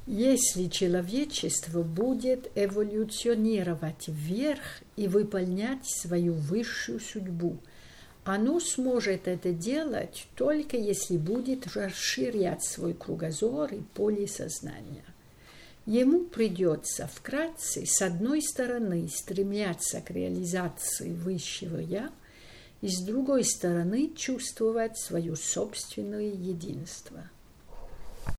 Если человечество будет эволюционировать вверх и выполнять свою высшую судьбу, оно сможет это делать только если будет расширять свой кругозор и поле сознания. Ему придется вкратце, с одной стороны, стремляться к реализации высшего «я», и с другой стороны, чувствовать свое собственное единство.